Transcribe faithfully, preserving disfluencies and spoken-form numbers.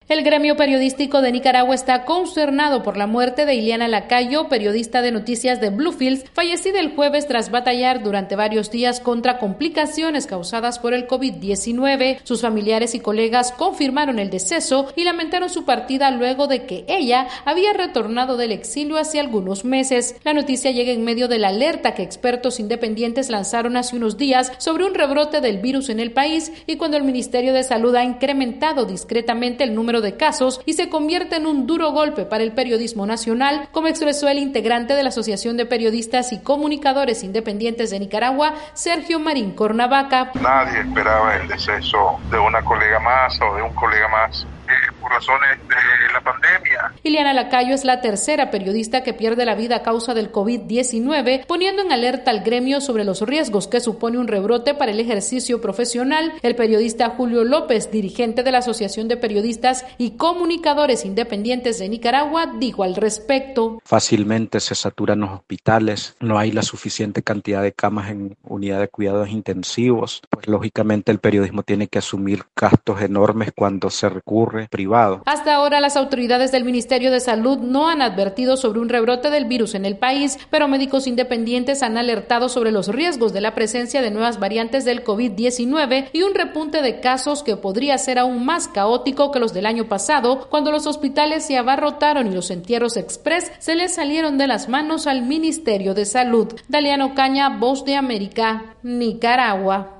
El gremio periodístico de Nicaragua está consternado por la muerte de Ileana Lacayo, periodista de noticias de Bluefields, fallecida el jueves tras batallar durante varios días contra complicaciones causadas por el COVID diecinueve. Sus familiares y colegas confirmaron el deceso y lamentaron su partida luego de que ella había retornado del exilio hace algunos meses. La noticia llega en medio de la alerta que expertos independientes lanzaron hace unos días sobre un rebrote del virus en el país y cuando el Ministerio de Salud ha incrementado discretamente el número de casos y se convierte en un duro golpe para el periodismo nacional, como expresó el integrante de la Asociación de Periodistas y Comunicadores Independientes de Nicaragua, Sergio Marín Cornavaca. Nadie esperaba el deceso de una colega más o de un colega más eh, por razones de la pandemia. Ileana Lacayo es la tercera periodista que pierde la vida a causa del COVID diecinueve, poniendo en alerta al gremio sobre los riesgos que supone un rebrote para el ejercicio profesional. El periodista Julio López, dirigente de la Asociación de Periodistas y Comunicadores Independientes de Nicaragua, dijo al respecto. Fácilmente se saturan los hospitales, no hay la suficiente cantidad de camas en unidad de cuidados intensivos, pues lógicamente el periodismo tiene que asumir gastos enormes cuando se recurre privado. Hasta ahora las autoridades del Ministerio de Salud no han advertido sobre un rebrote del virus en el país, pero médicos independientes han alertado sobre los riesgos de la presencia de nuevas variantes del COVID diecinueve y un repunte de casos que podría ser aún más caótico que los del año pasado, cuando los hospitales se abarrotaron y los entierros express se les salieron de las manos al Ministerio de Salud. Daliano Caña, Voz de América, Nicaragua.